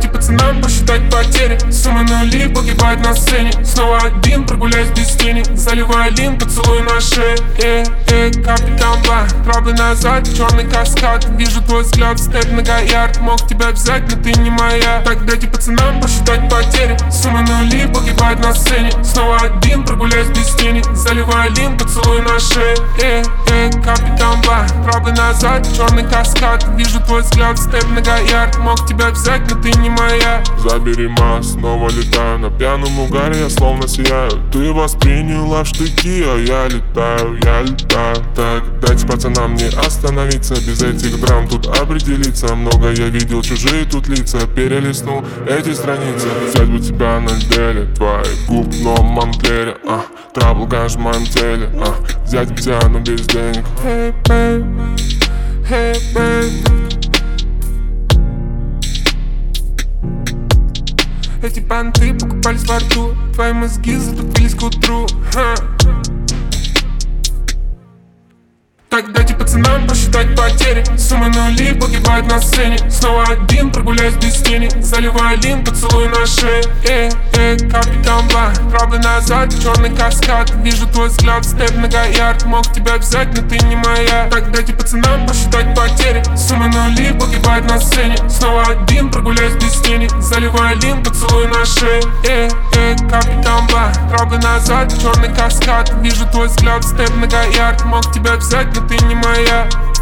дайте пацанам посчитать потери. Сумма нули погибает на сцене. Снова один, прогуляюсь без тени. Заливаю лин, поцелуй на шее. Капитан Бла, правый назад, черный каскад. Вижу твой взгляд, степ на Гоярд. Мог тебя взять, но ты не моя. Так дайте пацанам посчитать потери. Сумма нули погибает на сцене. Снова один, прогуляюсь без тени. Заливаю лин, поцелуй на шее. Капитан Бла, правый назад, черный каскад. Вижу твой взгляд, степ на Гоярд. Мог тебя взять, но ты не моя. Забери масс, снова летаю. На пьяном угаре я словно сияю. Ты восприняла в штыки, а я летаю, я летаю. Так, дайте пацанам не остановиться. Без этих драм тут определиться. Много я видел, чужие тут лица. Перелистнул эти страницы. Взять бы тебя на деле, твоих губ в новом Монклере. Трабл ганж в моем теле. Взять бы тебя, но без денег. Hey babe, hey babe. Эти понты покупались во рту. Твои мозги затупились к утру. Так дайте пацанам посчитать потери. Сумма нули погибает на сцене. Снова один, прогуляюсь без тени. Заливаю лин, поцелуй на шее. Капитан Бла, правый назад, черный каскад. Вижу твой взгляд, степ на Гоярд. Мог тебя взять, но ты не моя. Так дайте пацанам посчитать потери. Сумма нули погибает на сцене. Снова один, прогуляюсь без тени. Заливаю лин, поцелуй на шее. Капитан Бла, правый назад, черный каскад. Вижу твой взгляд, степ на Гоярд. Мог тебя взять, но ты не моя.